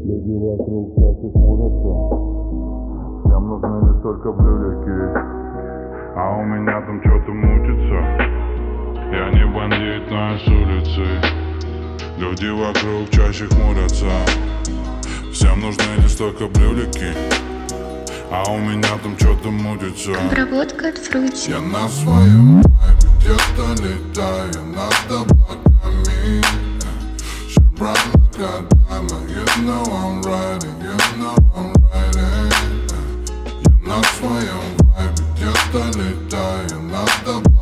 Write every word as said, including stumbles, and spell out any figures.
Люди вокруг чаще хмурятся. Всем нужны лишь только брюлики, а у меня там что-то мутится. Я не бандит, но я с улицы. Люди вокруг чаще хмурятся. Всем нужны лишь только брюлики, а у меня там что-то мутится. Обработка от фрути. Я на своем вайбе где-то летаю над облаками. Шабрат на кадама, you know I'm riding, you know I'm riding. Я на своем вайбе где-то летаю над облаками.